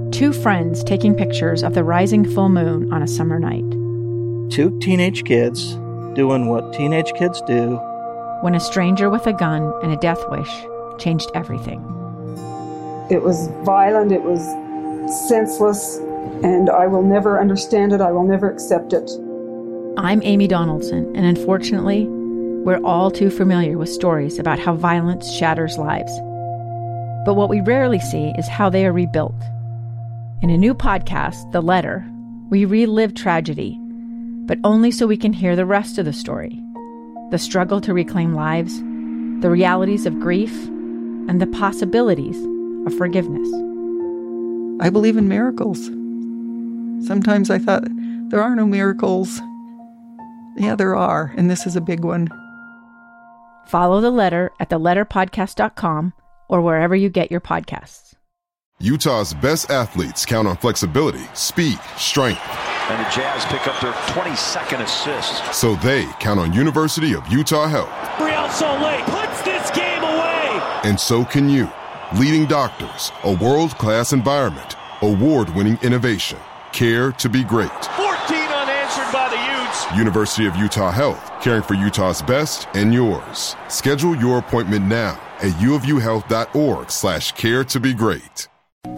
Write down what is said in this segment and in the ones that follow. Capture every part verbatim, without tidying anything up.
Two friends taking pictures of the rising full moon on a summer night. Two teenage kids doing what teenage kids do. When a stranger with a gun and a death wish changed everything. It was violent, it was senseless, and I will never understand it, I will never accept it. I'm Amy Donaldson, and unfortunately, we're all too familiar with stories about how violence shatters lives. But what we rarely see is how they are rebuilt. In a new podcast, The Letter, we relive tragedy, but only so we can hear the rest of the story. The struggle to reclaim lives, the realities of grief, and the possibilities of forgiveness. I believe in miracles. Sometimes I thought, there are no miracles. Yeah, there are, and this is a big one. Follow The Letter at the letter podcast dot com or wherever you get your podcasts. Utah's best athletes count on flexibility, speed, strength. And the Jazz pick up their twenty-second assist. So they count on University of Utah Health. Real Soleil puts this game away. And so can you. Leading doctors, a world-class environment, award-winning innovation, care to be great. fourteen unanswered by the Utes. University of Utah Health, caring for Utah's best and yours. Schedule your appointment now at uofuhealth.org slash care to be great.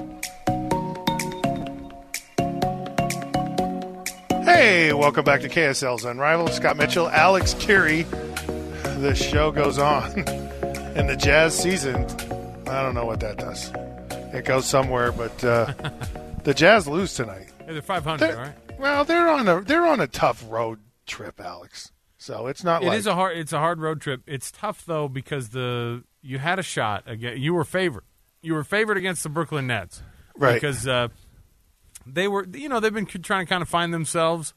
Hey, welcome back to K S L's Unrivaled. Scott Mitchell, Alex Carey. The show goes on. In the Jazz season, I don't know what that does. It goes somewhere, but uh, the Jazz lose tonight. Yeah, they're five hundred, they're, right? Well, they're on a they're on a tough road trip, Alex. So it's not. It like... is a hard. It's a hard road trip. It's tough though because the you had a shot again. You were favored. You were favored against the Brooklyn Nets, right? Because uh, they were. You know, they've been trying to kind of find themselves.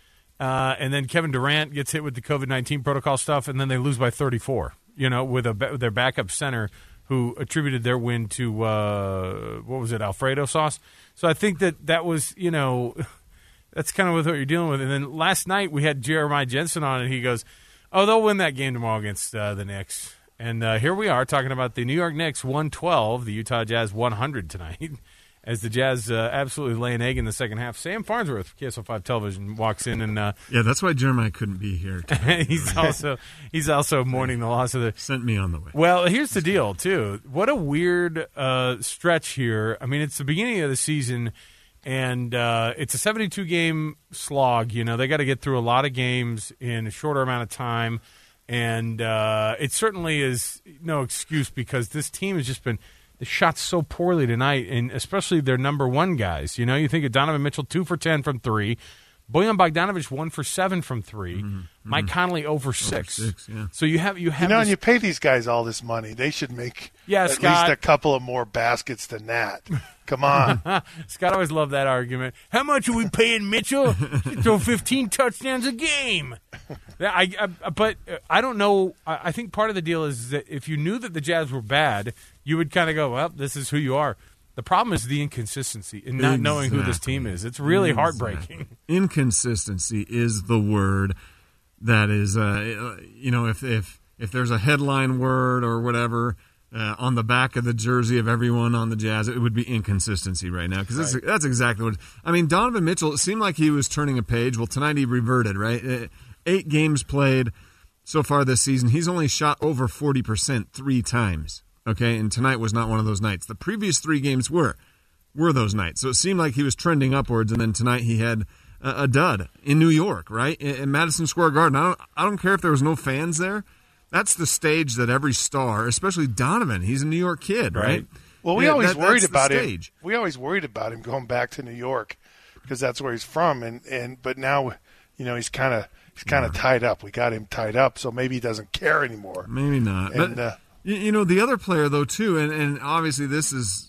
Uh, and then Kevin Durant gets hit with the COVID nineteen protocol stuff, and then they lose by thirty-four. You know, with a with their backup center who attributed their win to uh, what was it, Alfredo sauce. So I think that that was, you know, that's kind of what you're dealing with. And then last night we had Jeremiah Jensen on, and he goes, "Oh, they'll win that game tomorrow against uh, the Knicks." And uh, here we are talking about the New York Knicks one twelve, the Utah Jazz one hundred tonight. As the Jazz uh, absolutely lay an egg in the second half. Sam Farnsworth, K S L five Television, walks in and uh, yeah, that's why Jeremiah couldn't be here today. he's also he's also mourning the loss of the sent me on the way. Well, here's the deal too. What a weird uh, stretch here. I mean, it's the beginning of the season, and uh, it's a seventy-two game slog. You know, they got to get through a lot of games in a shorter amount of time, and uh, it certainly is no excuse because this team has just been. They shot so poorly tonight, and especially their number one guys. You know, you think of Donovan Mitchell, two for ten from three. Bojan Bogdanovic, one for seven from three. Mm-hmm. Mike Conley, over six. Over six yeah. So you have you have. You know, this, and you pay these guys all this money. They should make yeah, at Scott. least a couple of more baskets than that. Come on. Scott always loved that argument. How much are we paying Mitchell? He throw fifteen touchdowns a game. I, I, but I don't know. I think part of the deal is that if you knew that the Jazz were bad, you would kind of go, well, this is who you are. The problem is the inconsistency in not exactly. knowing who this team is. It's really exactly. heartbreaking. Inconsistency is the word that is, uh, you know, if, if, if there's a headline word or whatever uh, on the back of the jersey of everyone on the Jazz, it would be inconsistency right now because right. that's, that's exactly what – I mean, Donovan Mitchell, it seemed like he was turning a page. Well, tonight he reverted, right? Uh, eight games played so far this season. He's only shot over forty percent three times. Okay, and tonight was not one of those nights. The previous three games were were those nights. So it seemed like he was trending upwards, and then tonight he had a, a dud in New York, right, in, in Madison Square Garden. I don't, I don't care if there was no fans there. That's the stage that every star, especially Donovan, he's a New York kid, right? right? Well, we yeah, always that, worried about him. We always worried about him going back to New York because that's where he's from, and, and but now, you know, he's kind of he's kind of yeah. tied up. We got him tied up, so maybe he doesn't care anymore. Maybe not, and, but. Uh, You know, the other player, though, too, and, and obviously this is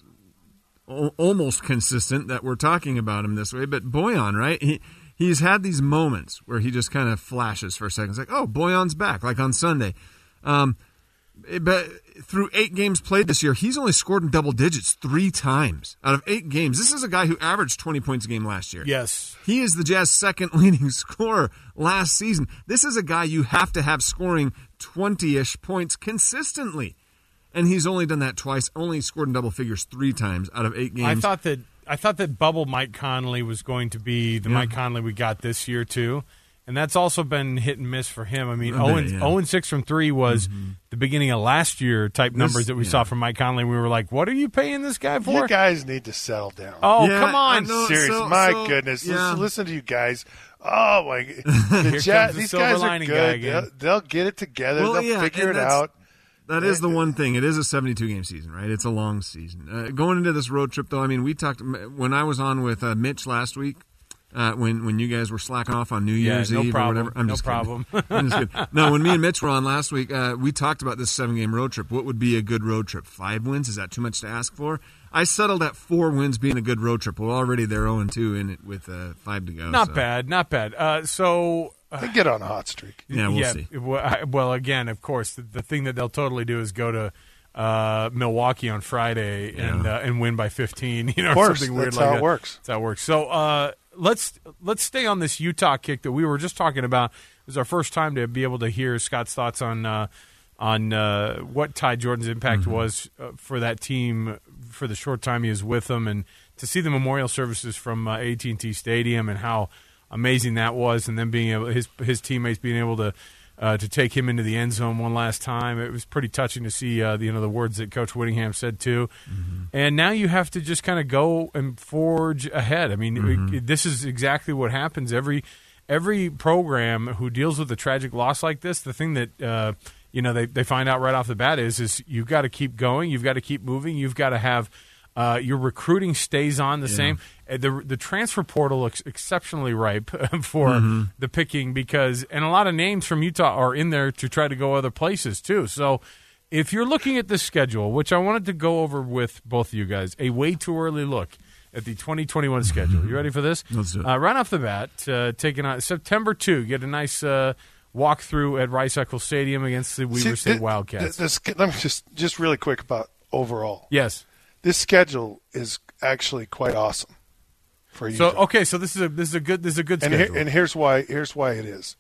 o- almost consistent that we're talking about him this way, but Bojan, right? He He's had these moments where he just kind of flashes for a second. It's like, oh, Bojan's back, like on Sunday. Um, but through eight games played this year, he's only scored in double digits three times out of eight games. This is a guy who averaged twenty points a game last year. Yes. He is the Jazz second leading scorer last season. This is a guy you have to have scoring twenty-ish points consistently. And he's only done that twice, only scored in double figures three times out of eight games. I thought that I thought that bubble Mike Conley was going to be the yeah. Mike Conley we got this year too. And that's also been hit and miss for him. I mean, oh and six from three was mm-hmm. the beginning of last year type this, numbers that we yeah. saw from Mike Conley. We were like, what are you paying this guy for? You guys need to settle down. Oh, yeah, come on. Seriously, so, my so, goodness. Yeah. Listen, listen to you guys. Oh, my God. The Jazz, the these guys are good. They'll, they'll get it together. Well, they'll yeah, figure it out. That is the one thing. It is a seventy-two game season, right? It's a long season. Uh, going into this road trip, though, I mean, we talked when I was on with uh, Mitch last week. Uh, when when you guys were slacking off on New Year's yeah, no Eve problem. or whatever. I'm no just problem. I'm just kidding. No, when me and Mitch were on last week, uh, we talked about this seven-game road trip. What would be a good road trip? Five wins? Is that too much to ask for? I settled at four wins being a good road trip. Well, already they're oh and two in it with uh, five to go. Not so. bad, not bad. Uh, so uh, they get on a hot streak. Yeah, we'll yeah, see. Well, again, of course, the, the thing that they'll totally do is go to uh, Milwaukee on Friday yeah. and uh, and win by fifteen. You know, of course, something weird that's like how that. it works. That's how it works. So. Uh, Let's let's stay on this Utah kick that we were just talking about. It was our first time to be able to hear Scott's thoughts on uh, on uh, what Ty Jordan's impact mm-hmm. was uh, for that team for the short time he was with them, and to see the memorial services from uh, A T and T Stadium and how amazing that was, and then being able his his teammates being able to uh, to take him into the end zone one last time. It was pretty touching to see uh, the, you know the words that Coach Whittingham said too. Mm-hmm. And now you have to just kind of go and forge ahead. I mean, mm-hmm. it, this is exactly what happens every every program who deals with a tragic loss like this. The thing that uh, you know they, they find out right off the bat is is you've got to keep going, you've got to keep moving, you've got to have uh, your recruiting stays on the yeah. same. The the transfer portal looks exceptionally ripe for mm-hmm. the picking because and a lot of names from Utah are in there to try to go other places too. So if you're looking at the schedule, which I wanted to go over with both of you guys, a way too early look at the twenty twenty-one schedule. You ready for this? Let's do it. Uh, right off the bat, uh, taking on September second, get a nice uh, walkthrough at Rice-Eccles Stadium against the Weber See, State it, Wildcats. This, let me just just really quick about overall. Yes, this schedule is actually quite awesome for you. So okay, so this is a this is a good this is a good and schedule. Here, and here's why here's why it is.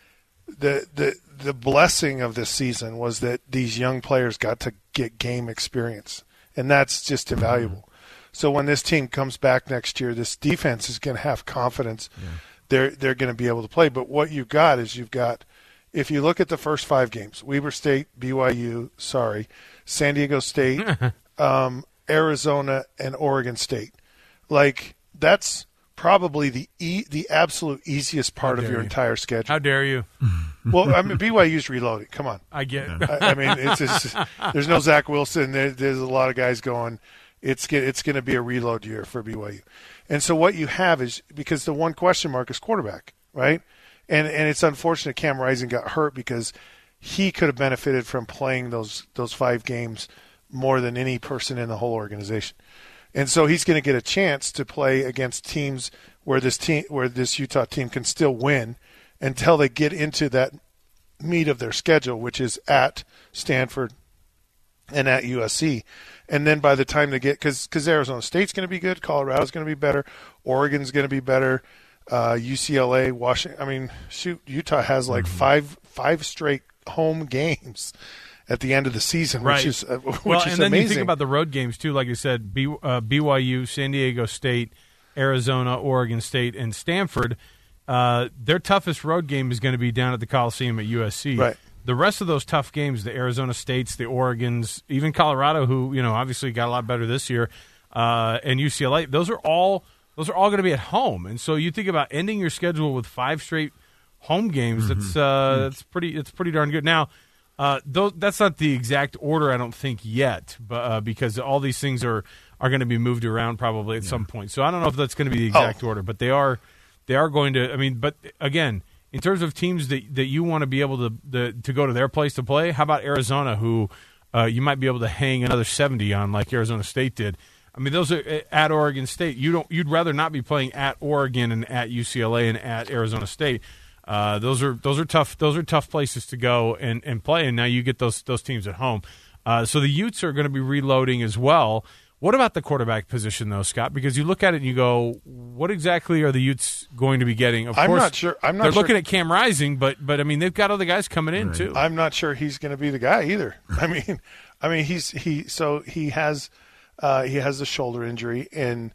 The the the blessing of this season was that these young players got to get game experience, and that's just invaluable. So when this team comes back next year, this defense is going to have confidence. Yeah. They're they're going to be able to play. But what you've got is you've got, if you look at the first five games, Weber State, B Y U, sorry, San Diego State, um, Arizona, and Oregon State. Like, that's probably the e- the absolute easiest part of your you. entire schedule. How dare you? Well, I mean, B Y U's reloading. Come on. I get it. I, I mean, it's just, there's no Zach Wilson. There, there's a lot of guys going, it's, it's going to be a reload year for B Y U. And so what you have is, because the one question mark is quarterback, right? And and it's unfortunate Cam Rising got hurt because he could have benefited from playing those those five games more than any person in the whole organization. And so he's going to get a chance to play against teams where this team, where this Utah team can still win until they get into that meat of their schedule, which is at Stanford and at U S C. And then by the time they get, because because Arizona State's going to be good, Colorado's going to be better, Oregon's going to be better, uh, U C L A, Washington. I mean, shoot, Utah has like mm-hmm. five five straight home games at the end of the season, right. which is uh, which well, is and then amazing. You think about the road games too. Like you said, B, uh, B Y U, San Diego State, Arizona, Oregon State, and Stanford. Uh, their toughest road game is going to be down at the Coliseum at U S C. Right. The rest of those tough games, the Arizona States, the Oregons, even Colorado, who you know obviously got a lot better this year, uh, and U C L A, those are all those are all going to be at home. And so you think about ending your schedule with five straight home games. Mm-hmm. That's uh, mm-hmm. that's pretty. It's pretty darn good. Now, uh, th- that's not the exact order, I don't think yet, but uh, because all these things are are going to be moved around probably at yeah. some point. So I don't know if that's going to be the exact oh. order, but they are they are going to. I mean, but again. In terms of teams that, that you want to be able to the, to go to their place to play, how about Arizona, who uh, you might be able to hang another seventy on, like Arizona State did? I mean, those are at Oregon State. You don't. You'd rather not be playing at Oregon and at U C L A and at Arizona State. Uh, those are those are tough. Those are tough places to go and, and play. And now you get those those teams at home. Uh, so the Utes are going to be reloading as well. What about the quarterback position, though, Scott? Because you look at it and you go, what exactly are the Utes going to be getting? Of I'm course, not sure. I'm not they're sure. looking at Cam Rising, but but I mean they've got other guys coming in right. too. I'm not sure he's going to be the guy either. I mean, I mean he's he so he has uh, he has a shoulder injury and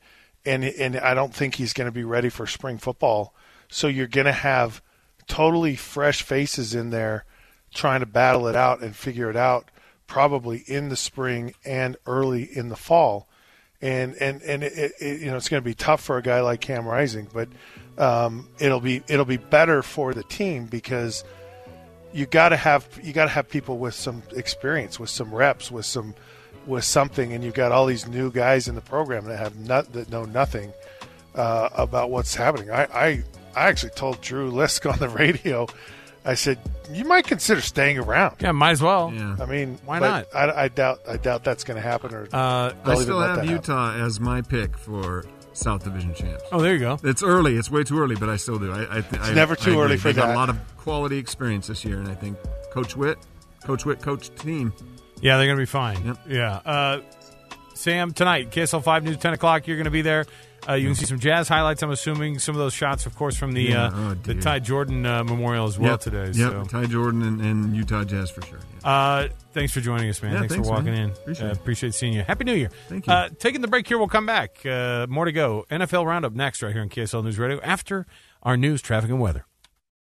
and and I don't think he's going to be ready for spring football. So you're going to have totally fresh faces in there trying to battle it out and figure it out, probably in the spring and early in the fall. And and and it, it, you know, it's going to be tough for a guy like Cam Rising, but um, it'll be it'll be better for the team because you got to have you got to have people with some experience, with some reps, with some with something, and you've got all these new guys in the program that have not, that know nothing uh, about what's happening. I, I I actually told Drew Lisk on the radio, I said, you might consider staying around. Yeah, might as well. Yeah. I mean, why but not? I, I doubt I doubt that's going to happen. Or Uh, I still have Utah as my pick for South Division champs. oh, there you go. It's early. It's way too early, but I still do. I, I th- It's I, never too I agree. early for they got that. a lot of quality experience this year, and I think Coach Witt, Coach Witt, coach team. Yeah, they're going to be fine. Yep. Yeah. Uh, Sam, tonight, K S L five News, ten o'clock, you're going to be there. Uh, you can see some Jazz highlights, I'm assuming. Some of those shots, of course, from the Yeah. uh, Oh, the dear. Ty Jordan uh, Memorial as well Yep. today. Yep. So. Ty Jordan and, and Utah Jazz for sure. Yeah. Uh, thanks for joining us, man. Yeah, thanks, thanks, for walking man. in. Appreciate uh, it. Appreciate seeing you. Happy New Year. Thank you. Uh, taking the break here, we'll come back. Uh, more to go. N F L Roundup next right here on K S L News Radio after our news, traffic, and weather.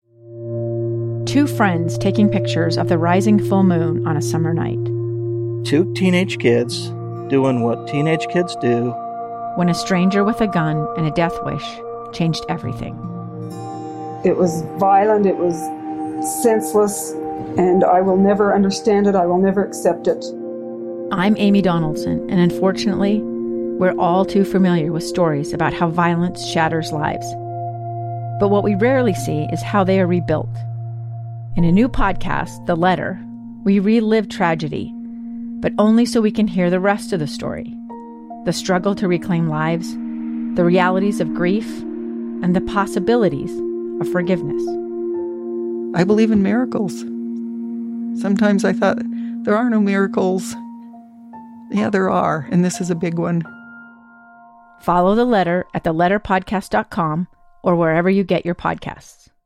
Two friends taking pictures of the rising full moon on a summer night. Two teenage kids doing what teenage kids do. When a stranger with a gun and a death wish changed everything. It was violent, it was senseless, and I will never understand it. I will never accept it. I'm Amy Donaldson, and unfortunately, we're all too familiar with stories about how violence shatters lives. But what we rarely see is how they are rebuilt. In a new podcast, The Letter, we relive tragedy, but only so we can hear the rest of the story. The struggle to reclaim lives, the realities of grief, and the possibilities of forgiveness. I believe in miracles. Sometimes I thought, there are no miracles. Yeah, there are, and this is a big one. Follow The Letter at the letter podcast dot com or wherever you get your podcasts.